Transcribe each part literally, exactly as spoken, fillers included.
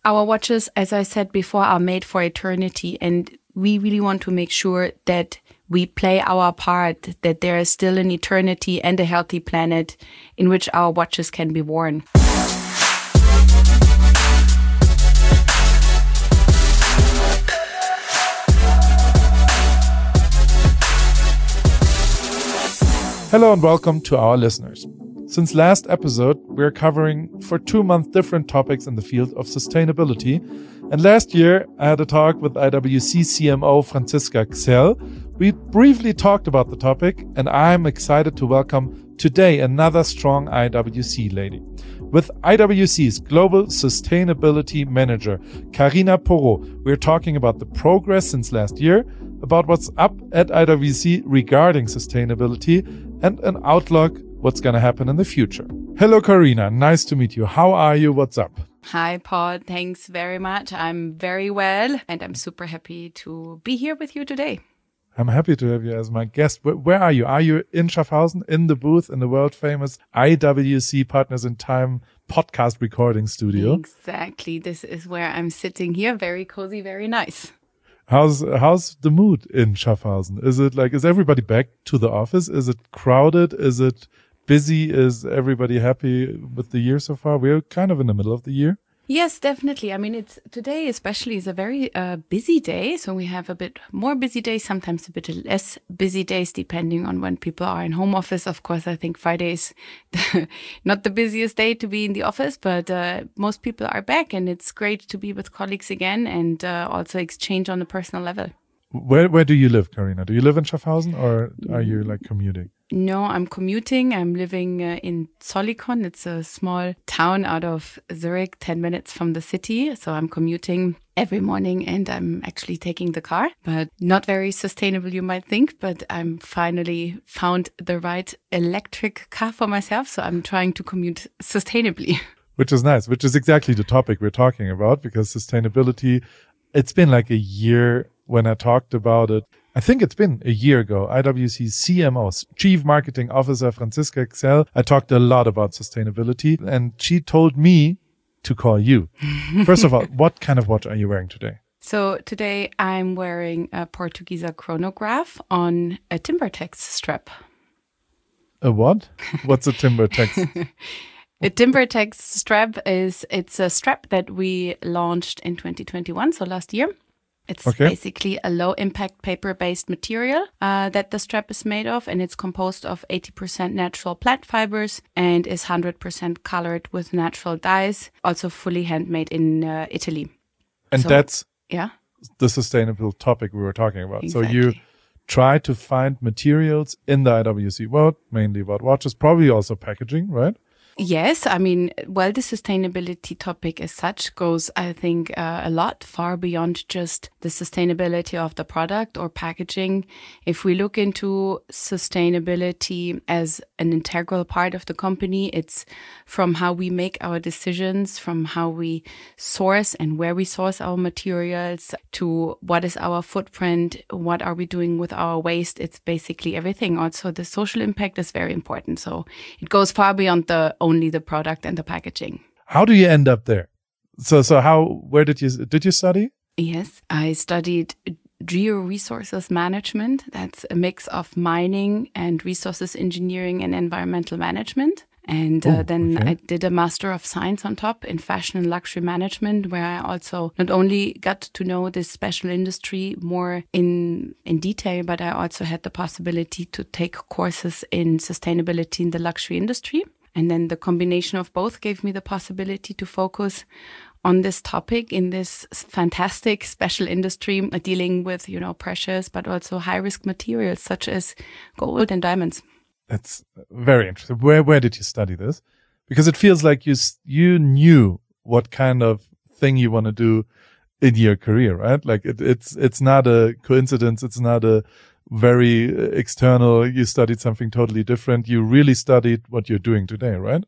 Our watches, as I said before, are made for eternity, and we really want to make sure that we play our part, that there is still an eternity and a healthy planet in which our watches can be worn. Hello and welcome to our listeners. Since last episode, we're covering for two months different topics in the field of sustainability. And last year, I had a talk with I W C C M O Franziska Gsell. We briefly talked about the topic, and I'm excited to welcome today another strong I W C lady. With I W C's Global Sustainability Manager, Karina Porot, we're talking about the progress since last year, about what's up at I W C regarding sustainability, and an outlook what's going to happen in the future. Hello, Karina. Nice to meet you. How are you? What's up? Hi, Paul. Thanks very much. I'm very well, and I'm super happy to be here with you today. I'm happy to have you as my guest. Where, where are you? Are you in Schaffhausen, in the booth, in the world-famous I W C Partners in Time podcast recording studio? Exactly. This is where I'm sitting here. Very cozy, very nice. How's how's the mood in Schaffhausen? Is it like, is everybody back to the office? Is it crowded? Is it busy? Is everybody happy with the year so far? We're kind of in the middle of the year. Yes, definitely. I mean, it's today especially is a very uh, busy day. So we have a bit more busy days, sometimes a bit less busy days, depending on when people are in home office. Of course, I think Friday is not the busiest day to be in the office, but uh, most people are back, and it's great to be with colleagues again and uh, also exchange on a personal level. Where where do you live, Karina? Do you live in Schaffhausen, or are you like commuting? No, I'm commuting. I'm living uh, in Zollikon. It's a small town out of Zurich, ten minutes from the city. So I'm commuting every morning, and I'm actually taking the car, but not very sustainable, you might think. But I'm finally found the right electric car for myself. So I'm trying to commute sustainably. Which is nice, which is exactly the topic we're talking about, because sustainability, it's been like a year when I talked about it. I think it's been a year ago. I W C's C M O, Chief Marketing Officer Franziska Gsell, I talked a lot about sustainability, and she told me to call you. First of all, what kind of watch are you wearing today? So today I'm wearing a Portugieser chronograph on a Timbertex strap. A what? What's a Timbertex? A Timbertex strap is, it's a strap that we launched in twenty twenty-one, so last year. It's okay. Basically a low-impact paper-based material uh, that the strap is made of, and it's composed of eighty percent natural plant fibers and is one hundred percent colored with natural dyes, also fully handmade in uh, Italy. And so, that's yeah, the sustainable topic we were talking about. Exactly. So you try to find materials in the I W C world, mainly about watches, probably also packaging, right? Yes, I mean, well, the sustainability topic as such goes, I think, uh, a lot far beyond just the sustainability of the product or packaging. If we look into sustainability as an integral part of the company, it's from how we make our decisions, from how we source and where we source our materials, to what is our footprint, what are we doing with our waste. It's basically everything. Also, the social impact is very important. So it goes far beyond the only the product and the packaging. How do you end up there? So, so how, where did you, did you study? Yes, I studied geo-resources management. That's a mix of mining and resources engineering and environmental management. And uh, Ooh, then okay. I did a Master of Science on top in fashion and luxury management, where I also not only got to know this special industry more in in detail, but I also had the possibility to take courses in sustainability in the luxury industry. And then the combination of both gave me the possibility to focus on this topic in this fantastic special industry dealing with, you know, precious but also high-risk materials such as gold and diamonds. That's very interesting. Where where did you study this? Because it feels like you you knew what kind of thing you want to do in your career, right? Like it, it's it's not a coincidence. It's not a very external. You studied something totally different. You really studied what you're doing today, right?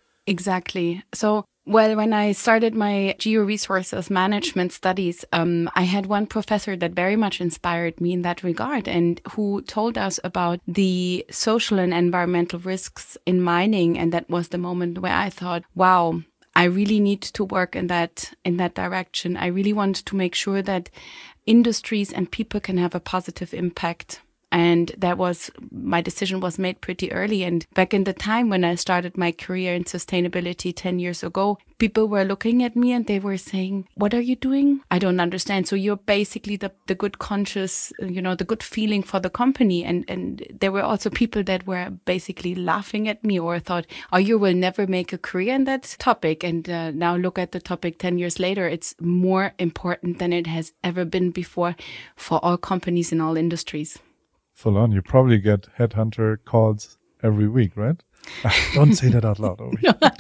Exactly. So, well, when I started my geo-resources management studies, um, I had one professor that very much inspired me in that regard, and who told us about the social and environmental risks in mining. And that was the moment where I thought, wow, I really need to work in that, in that direction. I really want to make sure that industries and people can have a positive impact. And that was, my decision was made pretty early. And back in the time when I started my career in sustainability ten years ago, people were looking at me and they were saying, what are you doing? I don't understand. So you're basically the, the good conscious, you know, the good feeling for the company. And, and there were also people that were basically laughing at me or thought, oh, you will never make a career in that topic. And uh, now look at the topic ten years later. It's more important than it has ever been before for all companies in all industries. Full on. You probably get headhunter calls every week, right? Don't say that out loud. Over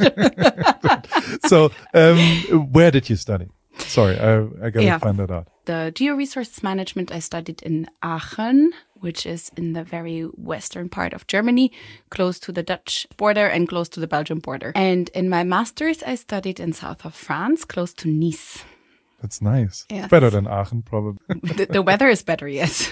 here. So, um, where did you study? Sorry, I, I gotta yeah. find that out. The geo-resources management I studied in Aachen, which is in the very western part of Germany, close to the Dutch border and close to the Belgian border. And in my master's, I studied in south of France, close to Nice. That's nice. Yes. Better than Aachen, probably. the, the weather is better, yes.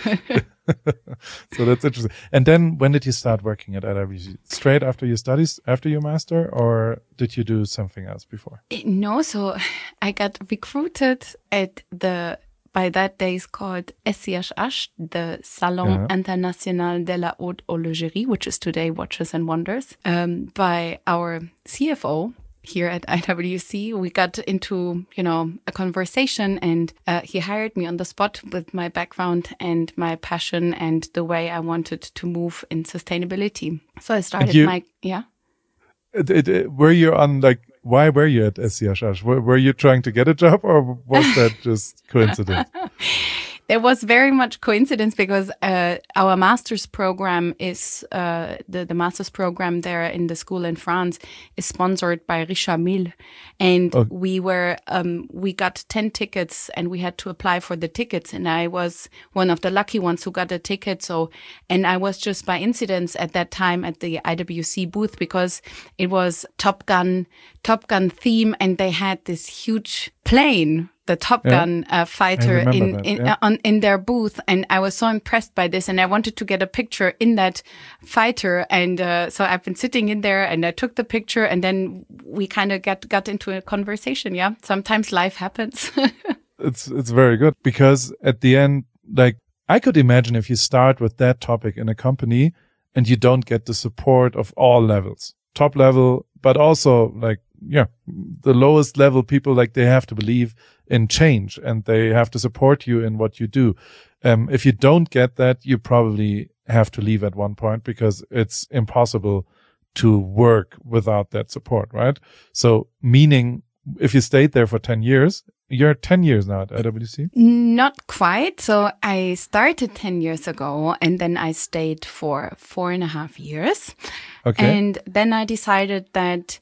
So that's interesting. And then when did you start working at I W C? Straight after your studies, after your master, or did you do something else before? No, so I got recruited at the, by that days called S C H H, the Salon yeah. International de la Haute Horlogerie, which is today Watches and Wonders, um, by our C F O. Here at I W C, we got into, you know, a conversation, and uh, he hired me on the spot with my background and my passion and the way I wanted to move in sustainability. So I started you, my, yeah. It, it, it, were you on, like, why were you at S C H H? Were, were you trying to get a job, or was that just coincidence? There was very much coincidence because uh, our master's program is, uh, the, the master's program there in the school in France is sponsored by Richard Mille. And oh. we were, um, we got ten tickets and we had to apply for the tickets. And I was one of the lucky ones who got a ticket. So, and I was just by incidence at that time at the I W C booth because it was Top Gun, Top Gun theme. And they had this huge plane, the Top Gun yeah. uh, fighter in that, in yeah. uh, on in their booth, and I was so impressed by this, and I wanted to get a picture in that fighter, and uh, so I've been sitting in there, and I took the picture, and then we kind of got got into a conversation. Yeah, sometimes life happens. it's it's very good because at the end, like I could imagine if you start with that topic in a company and you don't get the support of all levels, top level, but also like. Yeah, the lowest level people, like they have to believe in change and they have to support you in what you do. Um, if you don't get that, you probably have to leave at one point because it's impossible to work without that support, right? So meaning if you stayed there for ten years, you're ten years now at I W C? Not quite. So I started ten years ago and then I stayed for four and a half years. Okay. And then I decided that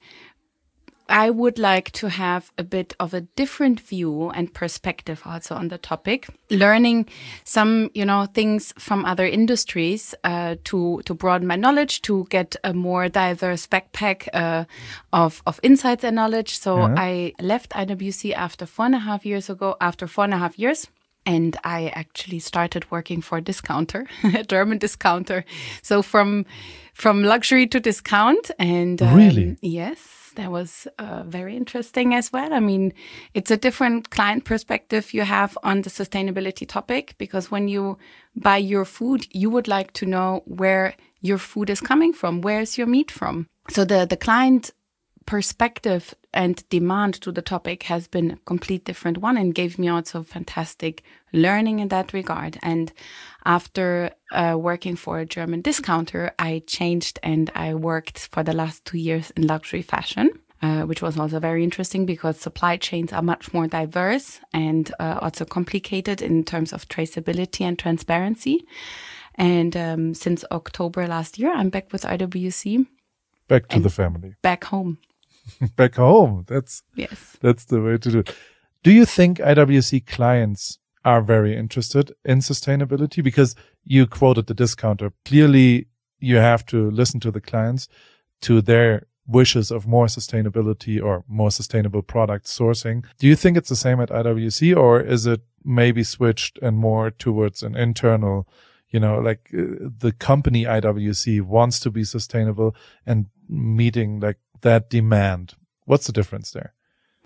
I would like to have a bit of a different view and perspective also on the topic, learning some, you know, things from other industries, uh, to, to broaden my knowledge, to get a more diverse backpack, uh, of, of insights and knowledge. So yeah. I left I W C after four and a half years ago, after four and a half years. And I actually started working for a discounter, a German discounter. So from, from luxury to discount. And, um, really? Yes. That was uh, very interesting as well. I mean, it's a different client perspective you have on the sustainability topic because when you buy your food, you would like to know where your food is coming from. Where's your meat from? So the, the client perspective and demand to the topic has been a complete different one and gave me also fantastic learning in that regard. And after uh, working for a German discounter, I changed and I worked for the last two years in luxury fashion, uh, which was also very interesting because supply chains are much more diverse and uh, also complicated in terms of traceability and transparency. And um, since October last year, I'm back with I W C. Back to the family. Back home. Back home. That's yes. That's the way to do it. Do you think I W C clients are very interested in sustainability? Because you quoted the discounter. Clearly, you have to listen to the clients, to their wishes of more sustainability or more sustainable product sourcing. Do you think it's the same at I W C, or is it maybe switched and more towards an internal, you know, like uh, the company I W C wants to be sustainable and meeting like that demand? What's the difference there?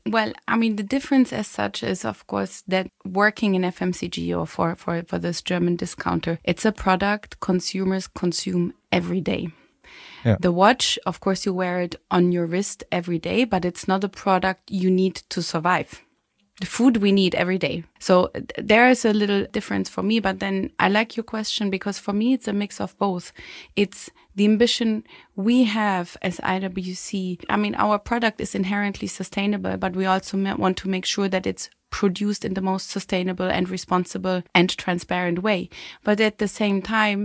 Well, I mean, the difference as such is, of course, that working in F M C G or for, for, for this German discounter, it's a product consumers consume every day. Yeah. The watch, of course, you wear it on your wrist every day, but it's not a product you need to survive. The food we need every day. So there is a little difference for me, but then I like your question because for me, it's a mix of both. It's the ambition we have as I W C. I mean, our product is inherently sustainable, but we also want to make sure that it's produced in the most sustainable and responsible and transparent way. But at the same time,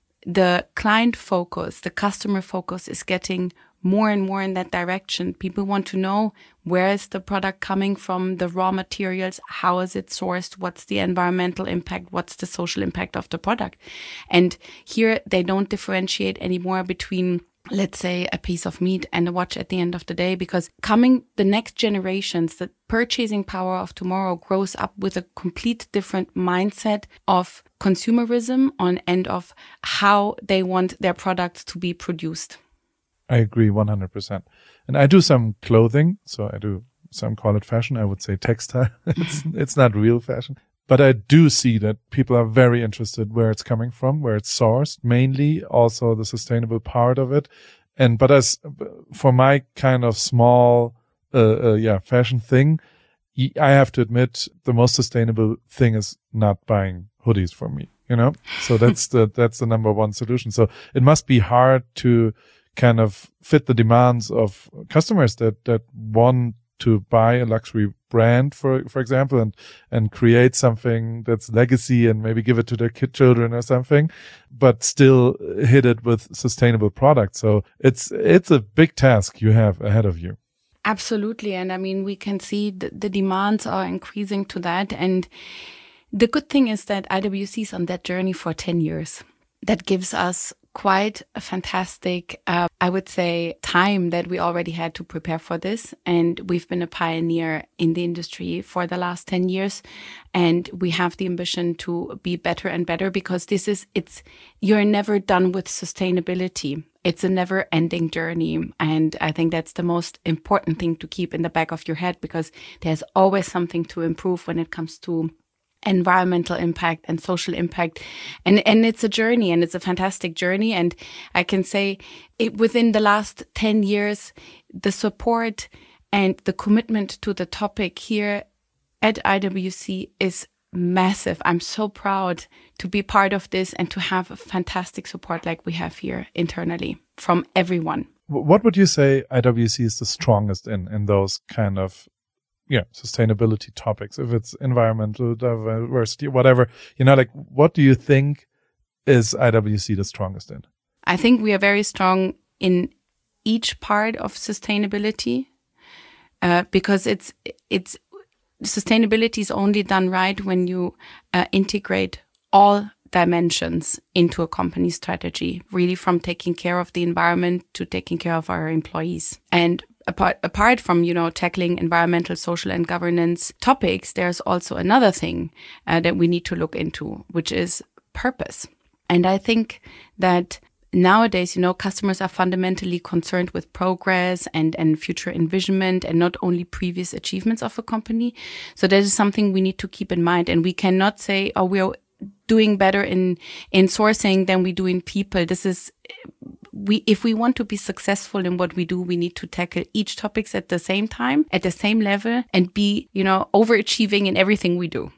the client focus, the customer focus is getting more and more in that direction. People want to know where is the product coming from, the raw materials, how is it sourced, what's the environmental impact, what's the social impact of the product. And here they don't differentiate anymore between, let's say, a piece of meat and a watch at the end of the day, because coming the next generations, the purchasing power of tomorrow grows up with a complete different mindset of consumerism on and of how they want their products to be produced. I agree one hundred percent. And I do some clothing, so I do, some call it fashion. I would say textile. it's, it's not real fashion. But I do see that people are very interested where it's coming from, where it's sourced, mainly also the sustainable part of it. And, but as for my kind of small, uh, uh yeah, fashion thing, I have to admit the most sustainable thing is not buying hoodies for me, you know? So that's the, that's the number one solution. So it must be hard to kind of fit the demands of customers that, that want to buy a luxury brand, for, for example, and, and create something that's legacy and maybe give it to their kid children or something, but still hit it with sustainable products. So it's, it's a big task you have ahead of you. Absolutely. And I mean, we can see the, the demands are increasing to that. And the good thing is that I W C is on that journey for ten years. That gives us quite a fantastic, uh, I would say, time that we already had to prepare for this. And we've been a pioneer in the industry for the last ten years. And we have the ambition to be better and better because this is, it's, you're never done with sustainability. It's a never ending journey. And I think that's the most important thing to keep in the back of your head because there's always something to improve when it comes to environmental impact and social impact. And, and it's a journey and it's a fantastic journey. And I can say it, within the last ten years, the support and the commitment to the topic here at I W C is massive. I'm so proud to be part of this and to have a fantastic support like we have here internally from everyone. What would you say I W C is the strongest in, in those kind of yeah, sustainability topics, if it's environmental diversity, whatever, you know, like, what do you think is I W C the strongest in? I think we are very strong in each part of sustainability, uh, because it's, it's, sustainability is only done right when you uh, integrate all dimensions into a company strategy, really from taking care of the environment to taking care of our employees. And Apart, apart from, you know, tackling environmental, social and governance topics, there's also another thing uh, that we need to look into, which is purpose. And I think that nowadays, you know, customers are fundamentally concerned with progress and, and future envisionment and not only previous achievements of a company. So that is something we need to keep in mind. And we cannot say, oh, we're doing better in, in sourcing than we do in people. This is... We, if we want to be successful in what we do, we need to tackle each topics at the same time, at the same level, and be, you know, overachieving in everything we do.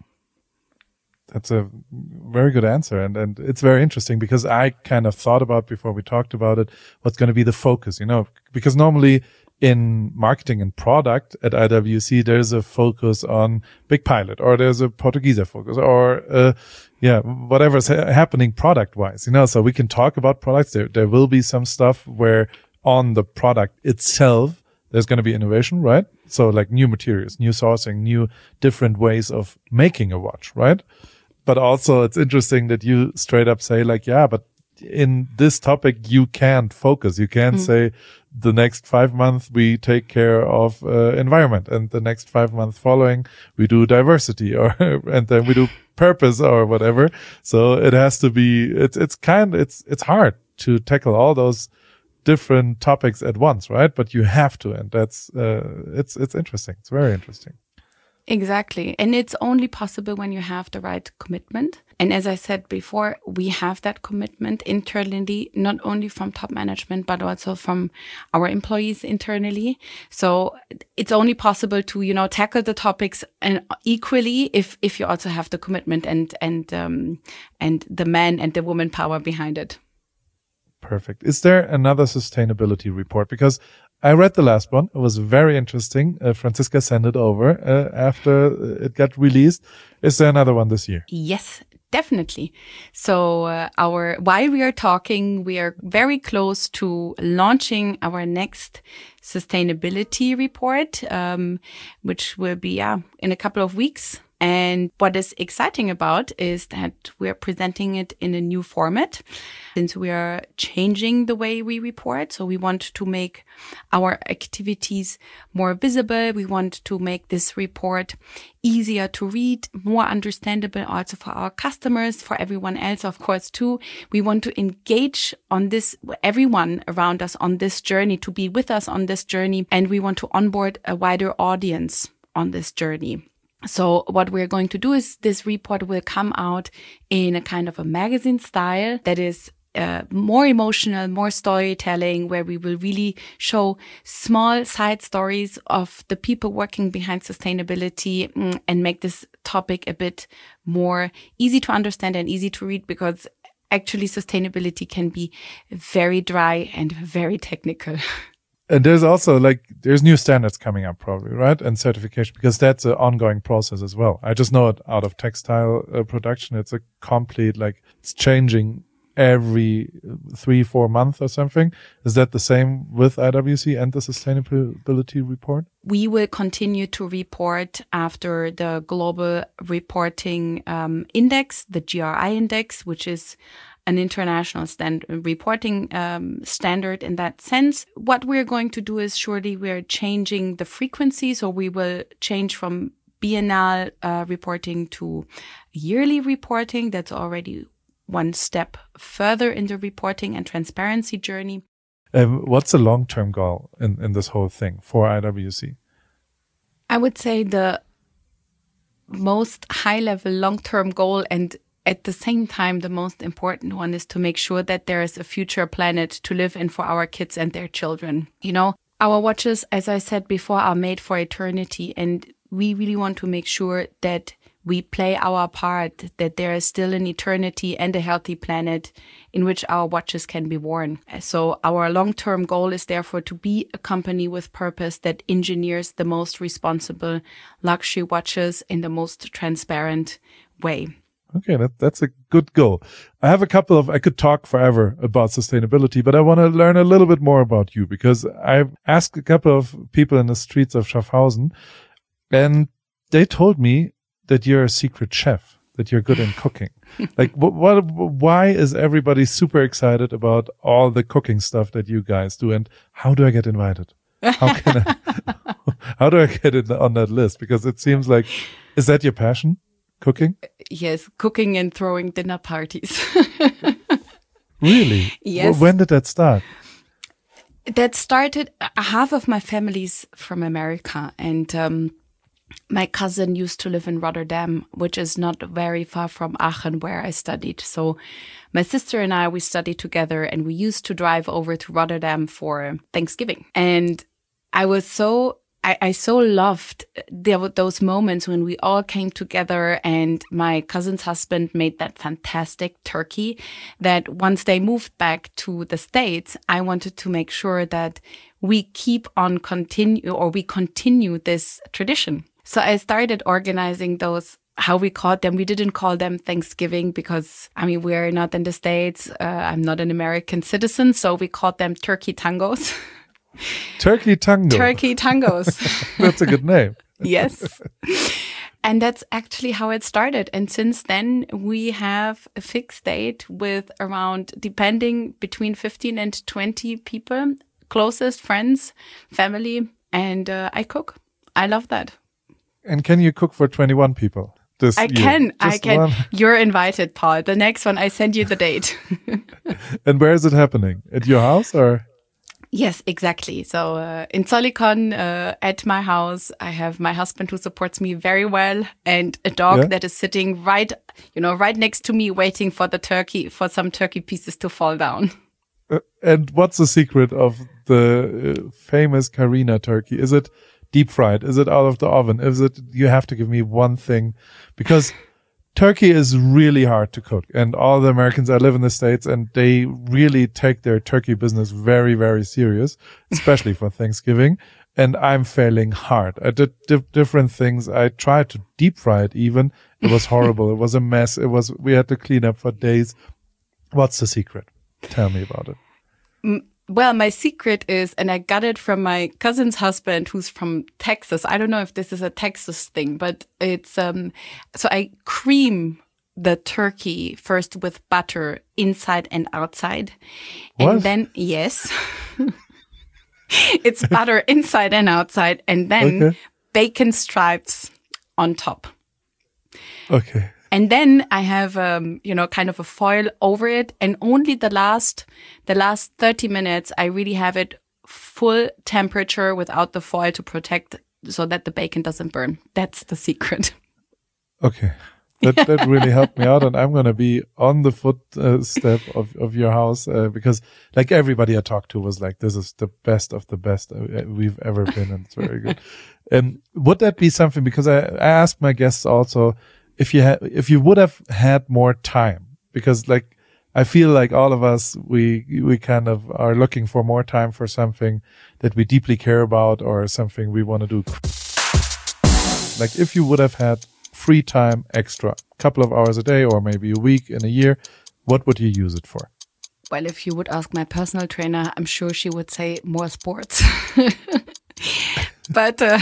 That's a very good answer. And, and it's very interesting because I kind of thought about before we talked about it, what's going to be the focus, you know, because normally in marketing and product at I W C, there's a focus on Big Pilot, or there's a Portugieser focus, or, uh, yeah, whatever's ha- happening product wise, you know, so we can talk about products. There, there will be some stuff where on the product itself, there's going to be innovation, right? So like new materials, new sourcing, new different ways of making a watch, right? But also it's interesting that you straight up say like, yeah, but in this topic, you can't focus. You can't mm. say the next five months we take care of uh, environment, and the next five months following we do diversity, or and then we do purpose or whatever. So it has to be. It's it's kind. It's it's hard to tackle all those different topics at once, right? But you have to, and that's uh, it's it's interesting. It's very interesting. Exactly. And it's only possible when you have the right commitment. And as I said before, we have that commitment internally, not only from top management, but also from our employees internally. So it's only possible to, you know, tackle the topics and equally if, if you also have the commitment and, and, um, and the man and the woman power behind it. Perfect. Is there another sustainability report? Because I read the last one. It was very interesting. Uh, Franziska sent it over uh, after it got released. Is there another one this year? Yes, definitely. So uh, our while we are talking, we are very close to launching our next sustainability report, um, which will be uh, in a couple of weeks. And what is exciting about is that we're presenting it in a new format since we are changing the way we report. So we want to make our activities more visible. We want to make this report easier to read, more understandable also for our customers, for everyone else, of course, too. We want to engage on this, everyone around us on this journey, to be with us on this journey. And we want to onboard a wider audience on this journey. So what we're going to do is this report will come out in a kind of a magazine style that is uh, more emotional, more storytelling, where we will really show small side stories of the people working behind sustainability mm, and make this topic a bit more easy to understand and easy to read, because actually sustainability can be very dry and very technical. And there's also like, there's new standards coming up probably, right? And certification, because that's an ongoing process as well. I just know it out of textile uh, production. It's a complete, like, it's changing every three, four months or something. Is that the same with I W C and the sustainability report? We will continue to report after the global reporting um, index, the G R I index, which is an international stand reporting um, standard in that sense. What we're going to do is surely we're changing the frequency. So we will change from biennial uh, reporting to yearly reporting. That's already one step further in the reporting and transparency journey. Um, what's the long-term goal in, in this whole thing for I W C? I would say the most high-level long-term goal, and at the same time, the most important one, is to make sure that there is a future planet to live in for our kids and their children. You know, our watches, as I said before, are made for eternity. And we really want to make sure that we play our part, that there is still an eternity and a healthy planet in which our watches can be worn. So our long-term goal is therefore to be a company with purpose that engineers the most responsible luxury watches in the most transparent way. Okay, that, that's a good goal. I have a couple of, I could talk forever about sustainability, but I want to learn a little bit more about you, because I've asked a couple of people in the streets of Schaffhausen, and they told me that you're a secret chef, that you're good in cooking. Like, what, what, why is everybody super excited about all the cooking stuff that you guys do, and how do I get invited? How can I, how do I get it on that list? Because it seems like, is that your passion? Cooking? Yes, cooking and throwing dinner parties. Really? Yes. Well, when did that start? That started, half of my family's from America, and um, my cousin used to live in Rotterdam, which is not very far from Aachen, where I studied. So my sister and I, we studied together, and we used to drive over to Rotterdam for Thanksgiving. And I was so I, I so loved the, those moments when we all came together, and my cousin's husband made that fantastic turkey that once they moved back to the States, I wanted to make sure that we keep on continue or we continue this tradition. So I started organizing those, how we called them. We didn't call them Thanksgiving because, I mean, we're not in the States. Uh, I'm not an American citizen. So we called them turkey tangos. Turkey Tango. Turkey Tangos. That's a good name. Yes. And that's actually how it started. And since then, we have a fixed date with around, depending, between fifteen and twenty people, closest friends, family, and uh, I cook. I love that. And can you cook for twenty-one people? This I year? can. Just I can. One? You're invited, Paul. The next one, I send you the date. And where is it happening? At your house or? Yes, exactly. So uh, in Solikon, uh, at my house, I have my husband who supports me very well, and a dog yeah. that is sitting right, you know, right next to me, waiting for the turkey, for some turkey pieces to fall down. Uh, and what's the secret of the uh, famous Carina turkey? Is it deep fried? Is it out of the oven? Is it? You have to give me one thing, because turkey is really hard to cook, and all the Americans, I live in the States, and they really take their turkey business very, very serious, especially for Thanksgiving. And I'm failing hard. I did di- different things. I tried to deep fry it even. It was horrible. It was a mess. It was, we had to clean up for days. What's the secret? Tell me about it. Well, my secret is, and I got it from my cousin's husband, who's from Texas. I don't know if this is a Texas thing, but it's, um, so I cream the turkey first with butter inside and outside. What? And then, yes, it's butter inside and outside, and then okay. bacon stripes on top. Okay. And then I have, um, you know, kind of a foil over it. And only the last, the last thirty minutes, I really have it full temperature without the foil to protect so that the bacon doesn't burn. That's the secret. Okay. That, that really helped me out. And I'm going to be on the footstep uh, of, of your house, uh, because like everybody I talked to was like, this is the best of the best we've ever been. And it's very good. And would that be something, because I, I asked my guests also, if you had, if you would have had more time, because like, I feel like all of us, we, we kind of are looking for more time for something that we deeply care about or something we want to do. Like if you would have had free time extra, couple of hours a day or maybe a week in a year, what would you use it for? Well, if you would ask my personal trainer, I'm sure she would say more sports. But uh,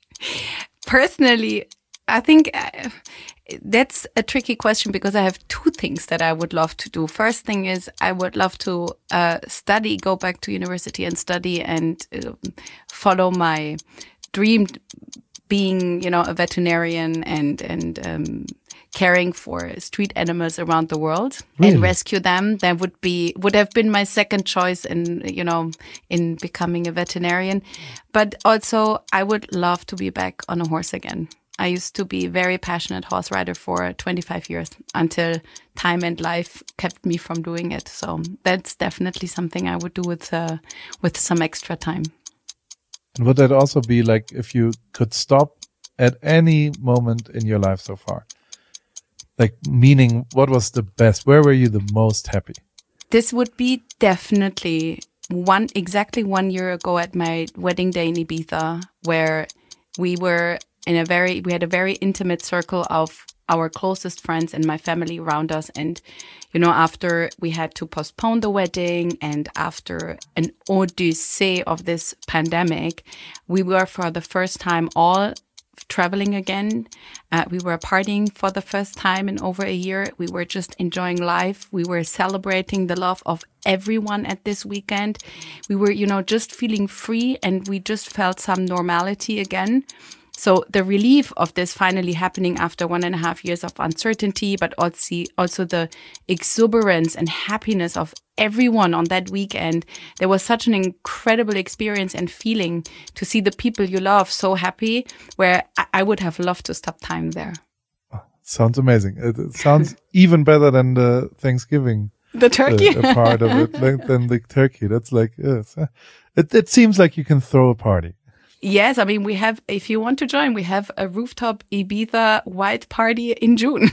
personally, I think uh, that's a tricky question, because I have two things that I would love to do. First thing is I would love to uh, study, go back to university and study and uh, follow my dream, being, you know, a veterinarian and, and um, caring for street animals around the world really? and rescue them. That would be, would have been my second choice in, you know, in becoming a veterinarian. But also I would love to be back on a horse again. I used to be a very passionate horse rider for twenty-five years until time and life kept me from doing it. So that's definitely something I would do with uh, with some extra time. And would that also be like if you could stop at any moment in your life so far? Like meaning, what was the best? Where were you the most happy? This would be definitely one exactly one year ago at my wedding day in Ibiza, where we were in a very, we had a very intimate circle of our closest friends and my family around us. And, you know, after we had to postpone the wedding and after an odyssey of this pandemic, we were for the first time all traveling again. Uh, we were partying for the first time in over a year. We were just enjoying life. We were celebrating the love of everyone at this weekend. We were, you know, just feeling free, and we just felt some normality again. So the relief of this finally happening after one and a half years of uncertainty, but also, also the exuberance and happiness of everyone on that weekend. There was such an incredible experience and feeling to see the people you love so happy, where I, I would have loved to stop time there. Oh, sounds amazing. It, it sounds even better than the Thanksgiving. The turkey. Uh, a part of it like, than the turkey. That's like, yes. It, it seems like you can throw a party. Yes, I mean, we have, if you want to join, we have a rooftop Ibiza white party in June.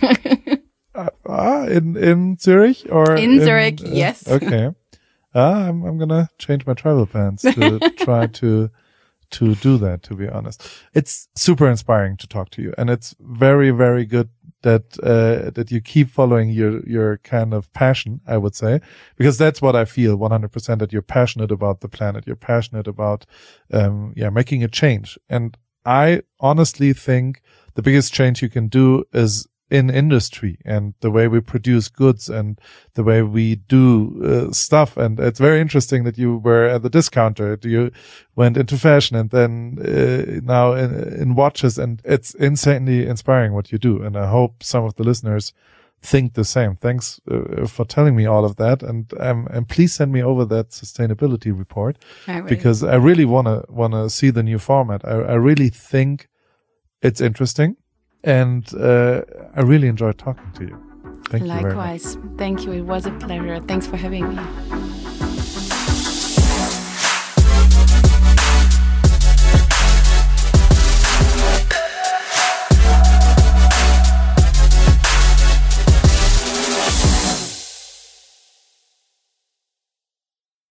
uh, ah, in, in Zurich or? In, in Zurich, uh, yes. Okay. Ah, I'm, I'm gonna change my travel plans to try to, to do that, to be honest. It's super inspiring to talk to you, and it's very, very good that, uh, that you keep following your, your kind of passion, I would say, because that's what I feel one hundred percent, that you're passionate about the planet. You're passionate about, um, yeah, making a change. And I honestly think the biggest change you can do is in industry and the way we produce goods and the way we do uh, stuff. And it's very interesting that you were at the discounter. You went into fashion and then uh, now in, in watches, and it's insanely inspiring what you do. And I hope some of the listeners think the same. Thanks uh, for telling me all of that. And, um, and please send me over that sustainability report I because I really want to, want to see the new format. I, I really think it's interesting and, uh, I really enjoyed talking to you. Thank Likewise. you very much. Thank you. It was a pleasure. Thanks for having me.